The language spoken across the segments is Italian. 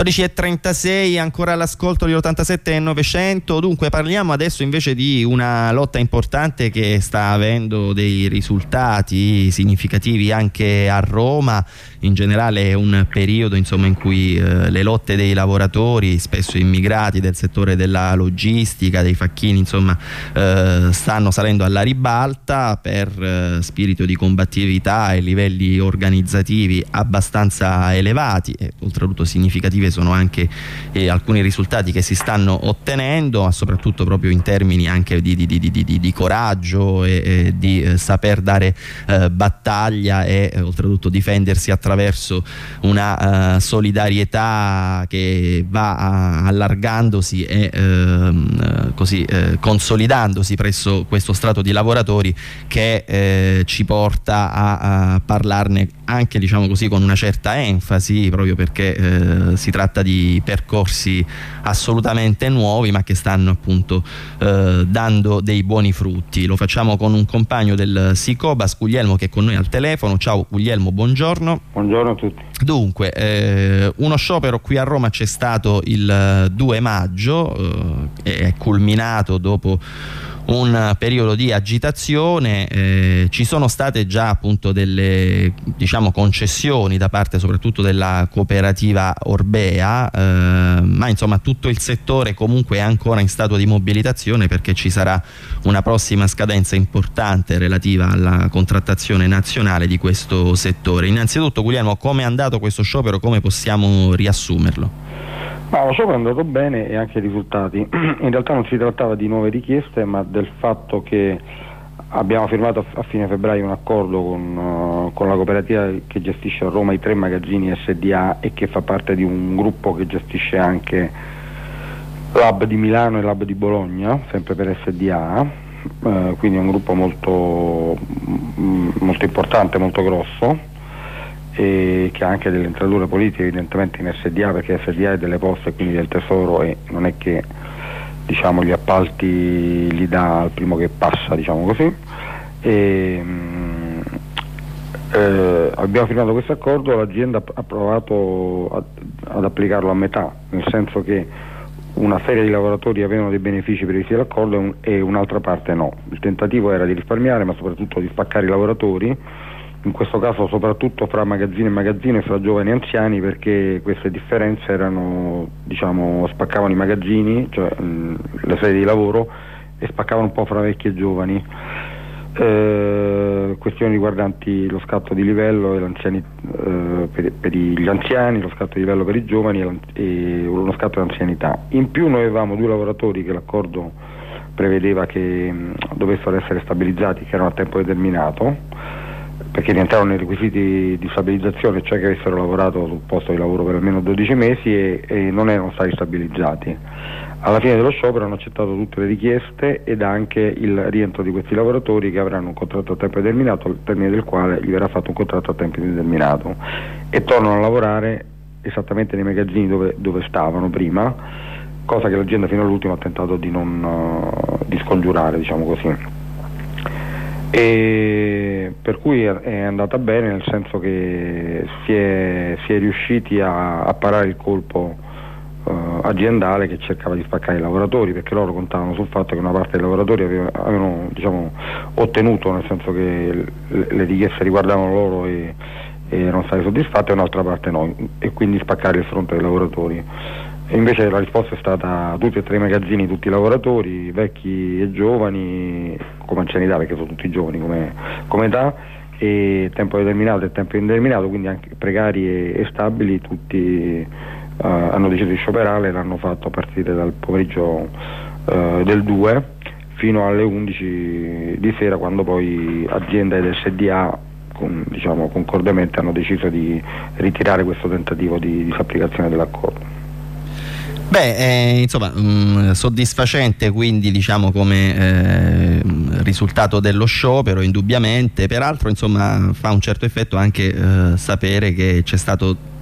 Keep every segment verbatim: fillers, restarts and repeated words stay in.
dodici e trentasei, ancora all'ascolto di ottantasette e novecento. Dunque parliamo adesso invece di una lotta importante che sta avendo dei risultati significativi anche a Roma. In generale è un periodo, insomma, in cui eh, le lotte dei lavoratori, spesso immigrati del settore della logistica, dei facchini, insomma, eh, stanno salendo alla ribalta per eh, spirito di combattività e livelli organizzativi abbastanza elevati, e oltretutto significativi sono anche eh, alcuni risultati che si stanno ottenendo, ma soprattutto proprio in termini anche di, di, di, di, di, di coraggio e, e di eh, saper dare eh, battaglia e eh, oltretutto difendersi attraverso una uh, solidarietà che va a, allargandosi e eh, così eh, consolidandosi presso questo strato di lavoratori che eh, ci porta a, a parlarne anche, diciamo così, con una certa enfasi, proprio perché eh, si tratta di percorsi assolutamente nuovi, ma che stanno appunto eh, dando dei buoni frutti. Lo facciamo con un compagno del Sicobas, Guglielmo, che è con noi al telefono. Ciao Guglielmo, buongiorno. Buongiorno a tutti. Dunque, eh, uno sciopero qui a Roma c'è stato il due maggio, eh, è culminato dopo un periodo di agitazione. Eh, ci sono state già appunto delle, diciamo, concessioni da parte soprattutto della cooperativa Orbea, eh, ma insomma tutto il settore comunque è ancora in stato di mobilitazione, perché ci sarà una prossima scadenza importante relativa alla contrattazione nazionale di questo settore. Innanzitutto, Guglielmo, come è andato questo sciopero? Come possiamo riassumerlo? Ma lo sciopero è andato bene, e anche i risultati. In realtà non si trattava di nuove richieste, ma del fatto che abbiamo firmato a fine febbraio un accordo con, uh, con la cooperativa che gestisce a Roma i tre magazzini S D A e che fa parte di un gruppo che gestisce anche l'hub di Milano e l'hub di Bologna, sempre per S D A, uh, quindi è un gruppo molto, molto importante, molto grosso, e che ha anche delle entrature politiche evidentemente in S D A, perché S D A è delle poste e quindi del tesoro, e non è che, diciamo, gli appalti li dà al primo che passa, diciamo così. E, mh, eh, abbiamo firmato questo accordo, l'azienda ha provato ad, ad applicarlo a metà, nel senso che una serie di lavoratori avevano dei benefici previsti dall'accordo e, un, e un'altra parte no. Il tentativo era di risparmiare, ma soprattutto di spaccare i lavoratori, in questo caso soprattutto fra magazzino e magazzino e fra giovani e anziani, perché queste differenze erano, diciamo, spaccavano i magazzini, cioè mh, le sedi di lavoro, e spaccavano un po' fra vecchi e giovani. Eh, questioni riguardanti lo scatto di livello e l'anziani, eh, per, per gli anziani, lo scatto di livello per i giovani e, e uno scatto di anzianità. In più noi avevamo due lavoratori che l'accordo prevedeva che mh, dovessero essere stabilizzati, che erano a tempo determinato, perché rientravano nei requisiti di stabilizzazione, cioè che avessero lavorato sul posto di lavoro per almeno dodici mesi e, e non erano stati stabilizzati. Alla fine dello sciopero hanno accettato tutte le richieste ed anche il rientro di questi lavoratori, che avranno un contratto a tempo determinato, al termine del quale gli verrà fatto un contratto a tempo indeterminato, e tornano a lavorare esattamente nei magazzini dove, dove stavano prima, cosa che l'azienda fino all'ultimo ha tentato di non uh, di scongiurare, diciamo così. E per cui è andata bene, nel senso che si è, si è riusciti a, a parare il colpo uh, aziendale che cercava di spaccare i lavoratori, perché loro contavano sul fatto che una parte dei lavoratori aveva, avevano, diciamo, ottenuto, nel senso che le, le richieste riguardavano loro e, e erano state soddisfatte, e un'altra parte no, e quindi spaccare il fronte dei lavoratori. E invece la risposta è stata tutti e tre i magazzini, tutti i lavoratori, vecchi e giovani, come anzianità, perché sono tutti giovani come, come età, e tempo determinato e tempo indeterminato, quindi anche precari e, e stabili, tutti uh, hanno deciso di scioperare. L'hanno fatto a partire dal pomeriggio uh, del due fino alle undici di sera, quando poi azienda ed S D A con, diciamo, concordemente hanno deciso di ritirare questo tentativo di disapplicazione dell'accordo. Beh, eh, insomma, mh, soddisfacente quindi, diciamo, come eh, risultato dello sciopero, indubbiamente. Peraltro, insomma, fa un certo effetto anche eh, sapere che c'è stato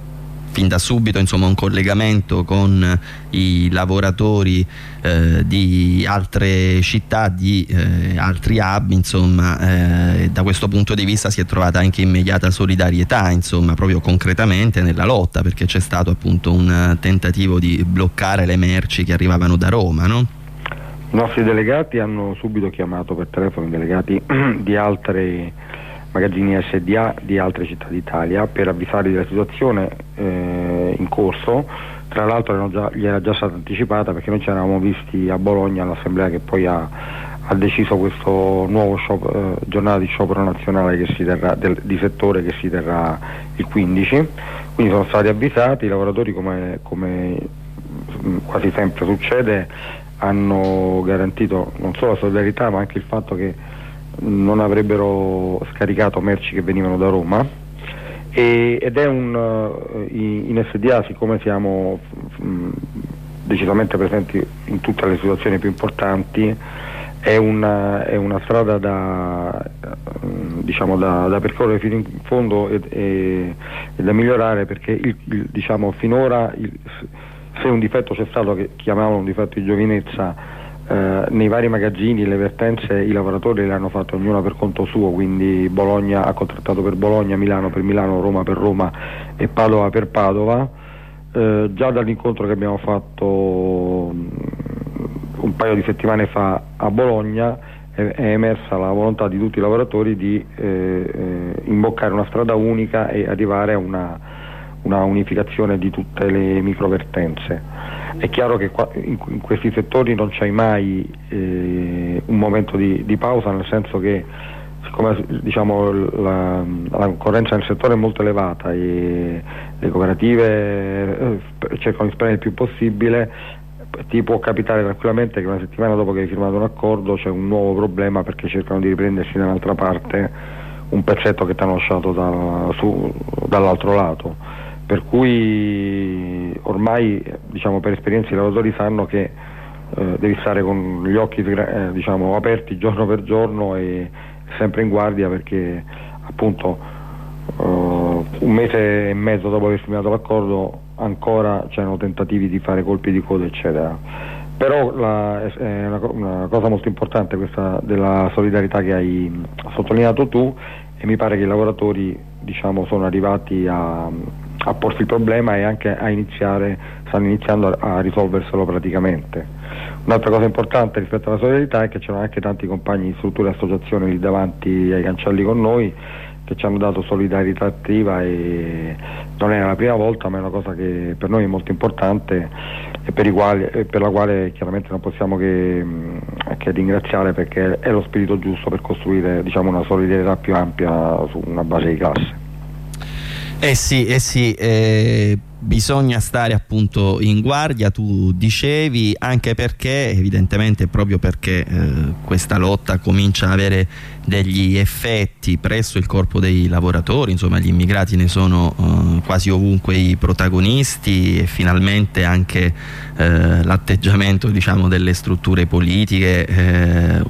fin da subito insomma un collegamento con i lavoratori eh, di altre città, di eh, altri hub, insomma eh, da questo punto di vista si è trovata anche immediata solidarietà, insomma proprio concretamente nella lotta, perché c'è stato appunto un tentativo di bloccare le merci che arrivavano da Roma, no? I nostri delegati hanno subito chiamato per telefono i delegati di altri magazzini S D A di altre città d'Italia per avvisarli della situazione eh, in corso. Tra l'altro già, gli era già stata anticipata, perché noi ci eravamo visti a Bologna all'assemblea che poi ha, ha deciso questo nuovo sciopero, eh, giornata di sciopero nazionale che si terrà, del, di settore che si terrà il quindici, quindi sono stati avvisati. I lavoratori, come, come quasi sempre succede, hanno garantito non solo la solidarietà ma anche il fatto che non avrebbero scaricato merci che venivano da Roma, e, ed è un uh, in S D A, siccome siamo mh, decisamente presenti in tutte le situazioni più importanti, è una, è una strada da, uh, diciamo da, da percorrere fino in fondo e, e, e da migliorare, perché il, il, diciamo finora il, se un difetto c'è stato, che chiamavano un difetto di giovinezza, eh, nei vari magazzini le vertenze i lavoratori le hanno fatte ognuna per conto suo, quindi Bologna ha contrattato per Bologna, Milano per Milano, Roma per Roma e Padova per Padova. Eh, già dall'incontro che abbiamo fatto un paio di settimane fa a Bologna è, è emersa la volontà di tutti i lavoratori di eh, eh, imboccare una strada unica e arrivare a una una unificazione di tutte le microvertenze. È chiaro che qua, in, in questi settori non c'è mai eh, un momento di, di pausa, nel senso che siccome diciamo, la, la concorrenza nel settore è molto elevata e le cooperative eh, cercano di spendere il più possibile, ti può capitare tranquillamente che una settimana dopo che hai firmato un accordo c'è un nuovo problema, perché cercano di riprendersi da un'altra parte un pezzetto che ti hanno lasciato da, su, dall'altro lato. Per cui ormai, diciamo, per esperienza i lavoratori sanno che eh, devi stare con gli occhi eh, diciamo, aperti giorno per giorno e sempre in guardia, perché appunto eh, un mese e mezzo dopo aver firmato l'accordo ancora c'erano tentativi di fare colpi di coda eccetera. Però la, è una, una cosa molto importante questa della solidarietà che hai sottolineato tu, e mi pare che i lavoratori, diciamo, sono arrivati a, a porsi il problema e anche a iniziare, stanno iniziando a, a risolverselo praticamente. Un'altra cosa importante rispetto alla solidarietà è che c'erano anche tanti compagni di strutture e associazioni lì davanti ai cancelli con noi che ci hanno dato solidarietà attiva, e non è la prima volta, ma è una cosa che per noi è molto importante e per, i quali, e per la quale chiaramente non possiamo che, che ringraziare, perché è lo spirito giusto per costruire, diciamo, una solidarietà più ampia su una base di classe. Eh sì, eh sì, eh, bisogna stare appunto in guardia, tu dicevi, anche perché evidentemente proprio perché eh, questa lotta comincia ad avere degli effetti presso il corpo dei lavoratori, insomma gli immigrati ne sono eh, quasi ovunque i protagonisti, e finalmente anche eh, l'atteggiamento, diciamo, delle strutture politiche eh,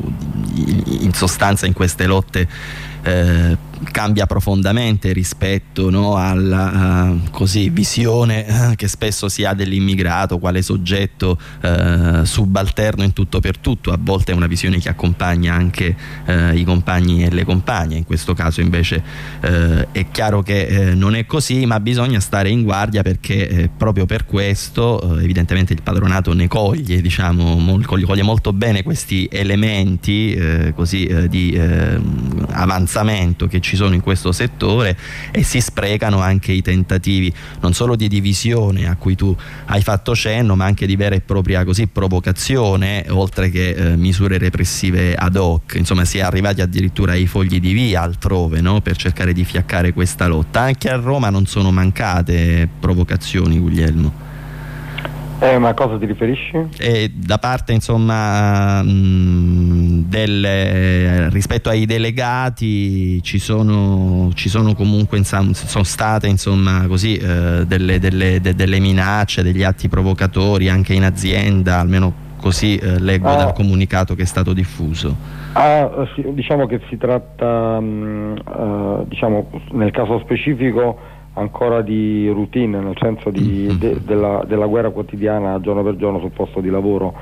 in sostanza in queste lotte eh, cambia profondamente rispetto, no, alla uh, così, visione uh, che spesso si ha dell'immigrato quale soggetto uh, subalterno in tutto per tutto. A volte è una visione che accompagna anche uh, i compagni e le compagne, in questo caso invece uh, è chiaro che uh, non è così, ma bisogna stare in guardia, perché uh, proprio per questo uh, evidentemente il padronato ne coglie, diciamo, mol- coglie molto bene questi elementi uh, così uh, di uh, avanzamento che ci ci sono in questo settore, e si sprecano anche i tentativi non solo di divisione a cui tu hai fatto cenno, ma anche di vera e propria così provocazione, oltre che eh, misure repressive ad hoc. Insomma, si è arrivati addirittura ai fogli di via altrove, no? Per cercare di fiaccare questa lotta. Anche a Roma non sono mancate provocazioni, Guglielmo. Eh, ma a cosa ti riferisci? E da parte, insomma, mh, del, rispetto ai delegati ci sono, ci sono comunque insomma, sono state, insomma, così eh, delle, delle, de, delle minacce, degli atti provocatori anche in azienda, almeno così eh, leggo ah. dal comunicato che è stato diffuso. Ah, sì, diciamo che si tratta, mh, uh, diciamo, nel caso specifico ancora di routine, nel senso di, de, della, della guerra quotidiana giorno per giorno sul posto di lavoro,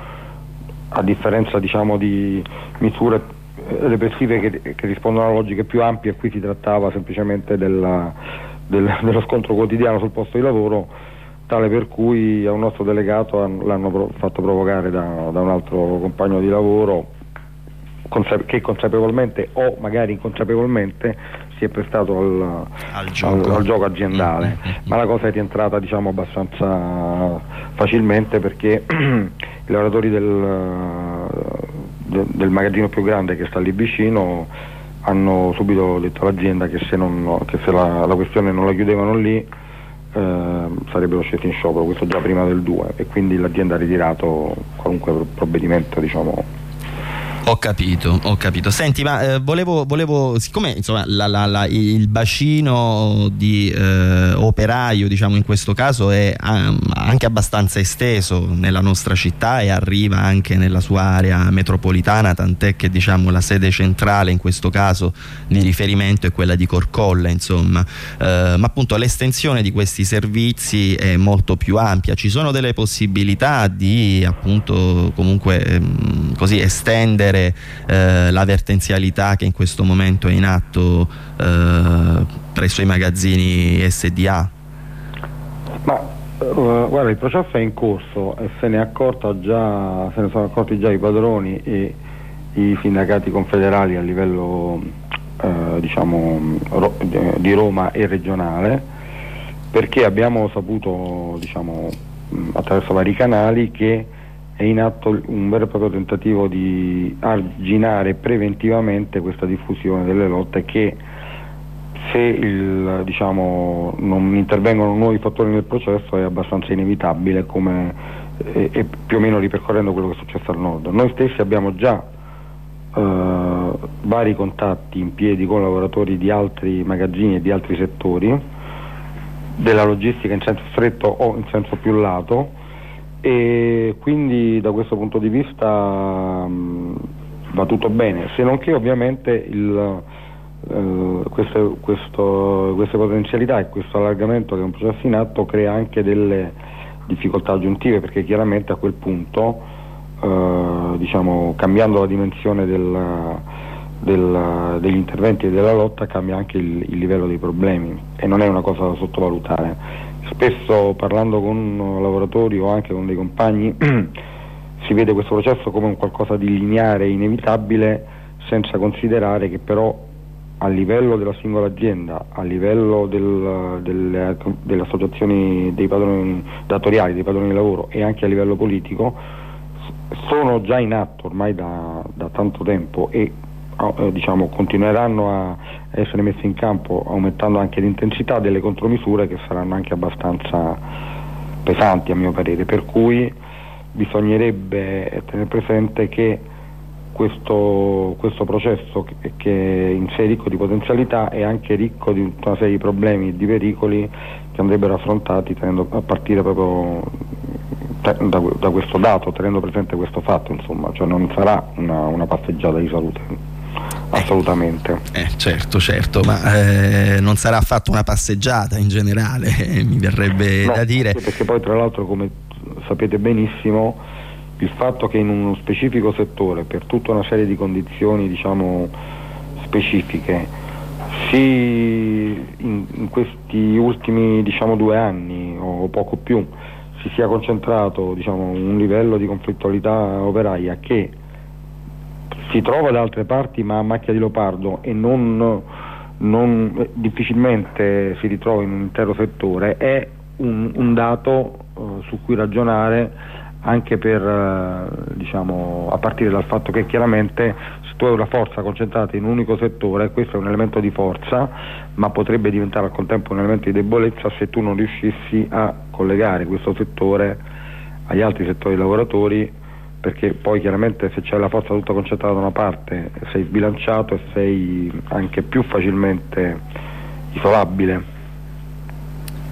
a differenza diciamo di misure repressive che, che rispondono a logiche più ampie. Qui si trattava semplicemente della, del, dello scontro quotidiano sul posto di lavoro, tale per cui a un nostro delegato l'hanno pro, fatto provocare da, da un altro compagno di lavoro consap- che consapevolmente o magari inconsapevolmente si è prestato al, al, gioco. al, al gioco aziendale, ma la cosa è rientrata diciamo abbastanza facilmente, perché i lavoratori del, del, del magazzino più grande che sta lì vicino hanno subito detto all'azienda che se, non, che se la, la questione non la chiudevano lì eh, sarebbero scesi in sciopero, questo già prima del due, e quindi l'azienda ha ritirato qualunque provvedimento diciamo. Ho capito, ho capito. Senti, ma eh, volevo, volevo, siccome insomma la, la, la, il bacino di eh, operaio, diciamo in questo caso, è um, anche abbastanza esteso nella nostra città e arriva anche nella sua area metropolitana, tant'è che diciamo la sede centrale in questo caso di riferimento è quella di Corcolle, insomma, eh, ma appunto l'estensione di questi servizi è molto più ampia. Ci sono delle possibilità di appunto comunque ehm, così estendere Eh, la vertenzialità che in questo momento è in atto eh, presso i magazzini S D A? Ma uh, guarda, il processo è in corso e se ne è accorta già, se ne sono accorti già i padroni e i sindacati confederali a livello eh, diciamo ro- di Roma e regionale, perché abbiamo saputo diciamo attraverso vari canali che è in atto un vero e proprio tentativo di arginare preventivamente questa diffusione delle lotte, che se il, diciamo, non intervengono nuovi fattori nel processo è abbastanza inevitabile, come e, e più o meno ripercorrendo quello che è successo al nord. Noi stessi abbiamo già eh, vari contatti in piedi con lavoratori di altri magazzini e di altri settori della logistica in senso stretto o in senso più lato, e quindi da questo punto di vista mh, va tutto bene, se non che ovviamente il, eh, queste, questo, queste potenzialità e questo allargamento che è un processo in atto crea anche delle difficoltà aggiuntive, perché chiaramente a quel punto eh, diciamo cambiando la dimensione del, del, degli interventi e della lotta cambia anche il, il livello dei problemi, e non è una cosa da sottovalutare. Spesso parlando con lavoratori o anche con dei compagni si vede questo processo come un qualcosa di lineare e inevitabile, senza considerare che però a livello della singola azienda, a livello del, delle, delle associazioni dei padroni datoriali, dei padroni di lavoro, e anche a livello politico sono già in atto ormai da, da tanto tempo e eh, diciamo continueranno a essere messe in campo, aumentando anche l'intensità delle contromisure che saranno anche abbastanza pesanti a mio parere, per cui bisognerebbe tenere presente che questo, questo processo che, che in sé è ricco di potenzialità è anche ricco di tutta una serie di problemi e di pericoli che andrebbero affrontati tenendo, a partire proprio da, da questo dato, tenendo presente questo fatto, insomma, cioè non sarà una, una passeggiata di salute. Assolutamente. Eh, certo, certo, ma eh, non sarà affatto una passeggiata in generale, eh, mi verrebbe no, da dire. Perché poi tra l'altro, come sapete benissimo, il fatto che in uno specifico settore, per tutta una serie di condizioni diciamo specifiche, si in, in questi ultimi diciamo due anni o poco più si sia concentrato diciamo un livello di conflittualità operaia che si trova da altre parti ma a macchia di leopardo e non, non difficilmente si ritrova in un intero settore, è un, un dato uh, su cui ragionare, anche per uh, diciamo a partire dal fatto che chiaramente se tu hai una forza concentrata in un unico settore, questo è un elemento di forza, ma potrebbe diventare al contempo un elemento di debolezza se tu non riuscissi a collegare questo settore agli altri settori lavoratori, perché poi chiaramente se c'è la forza tutta concentrata da una parte sei sbilanciato e sei anche più facilmente isolabile.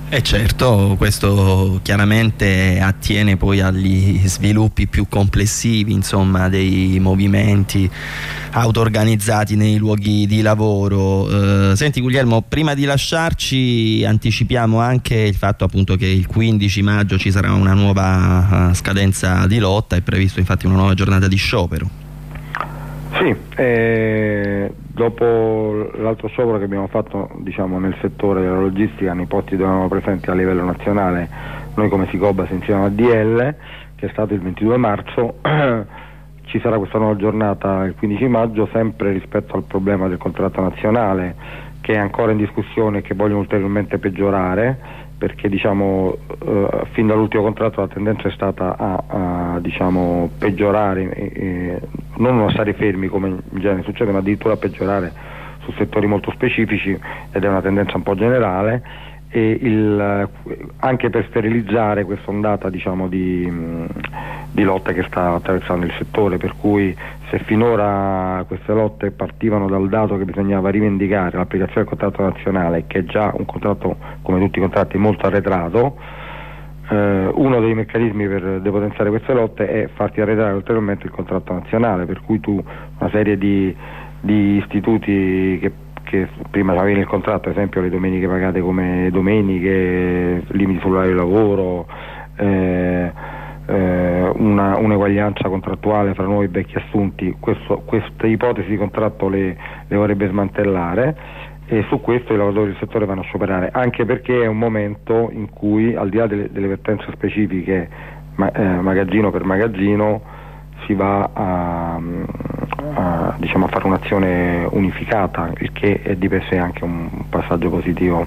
E certo, questo chiaramente attiene poi agli sviluppi più complessivi, insomma, dei movimenti auto-organizzati nei luoghi di lavoro. Eh, senti Guglielmo, prima di lasciarci anticipiamo anche il fatto appunto che il quindici maggio ci sarà una nuova uh, scadenza di lotta, è previsto infatti una nuova giornata di sciopero. Sì, eh, dopo l'altro sciopero che abbiamo fatto, diciamo, nel settore della logistica, nei posti dove eravamo presenti a livello nazionale, noi come Sicobas insieme a D L, che è stato il ventidue marzo, ci sarà questa nuova giornata il quindici maggio, sempre rispetto al problema del contratto nazionale, che è ancora in discussione e che vogliono ulteriormente peggiorare, perché diciamo eh, fin dall'ultimo contratto la tendenza è stata a, a diciamo peggiorare, eh, non a stare fermi come in genere succede, ma addirittura a peggiorare su settori molto specifici, ed è una tendenza un po' generale, e il, anche per sterilizzare questa ondata diciamo di, di lotte che sta attraversando il settore, per cui se finora queste lotte partivano dal dato che bisognava rivendicare l'applicazione del contratto nazionale, che è già un contratto, come tutti i contratti, molto arretrato, eh, uno dei meccanismi per depotenziare queste lotte è farti arretrare ulteriormente il contratto nazionale, per cui tu una serie di, di istituti che che prima avevi il contratto, ad esempio le domeniche pagate come domeniche, limiti sull'orario di lavoro, eh, eh, una, un'eguaglianza contrattuale fra nuovi e vecchi assunti, questo, queste ipotesi di contratto le, le vorrebbe smantellare, e su questo i lavoratori del settore vanno a scioperare, anche perché è un momento in cui, al di là delle, delle vertenze specifiche ma, eh, magazzino per magazzino, si va a, a, diciamo, a fare un'azione unificata, il che è di per sé anche un passaggio positivo,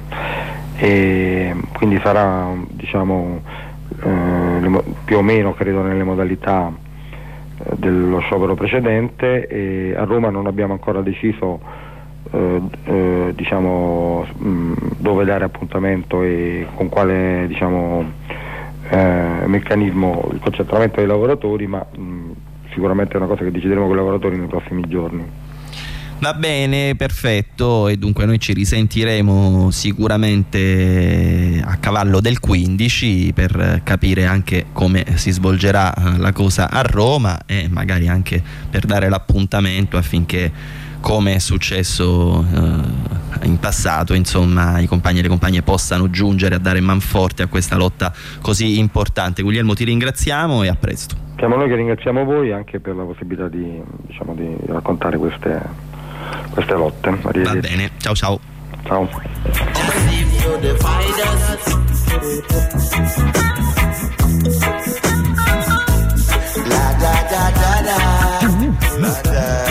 e quindi sarà diciamo eh, più o meno credo nelle modalità eh, dello sciopero precedente, e a Roma non abbiamo ancora deciso eh, eh, diciamo mh, dove dare appuntamento e con quale diciamo eh, meccanismo il concentramento dei lavoratori, ma mh, sicuramente è una cosa che decideremo con i lavoratori nei prossimi giorni. Va bene, perfetto, e dunque noi ci risentiremo sicuramente a cavallo del quindici per capire anche come si svolgerà la cosa a Roma, e magari anche per dare l'appuntamento affinché, come è successo eh, in passato, insomma, i compagni e le compagne possano giungere a dare manforte a questa lotta così importante. Guglielmo, ti ringraziamo e a presto. Siamo noi che ringraziamo voi anche per la possibilità di, diciamo, di raccontare queste, queste lotte. Va bene, ciao ciao. Ciao.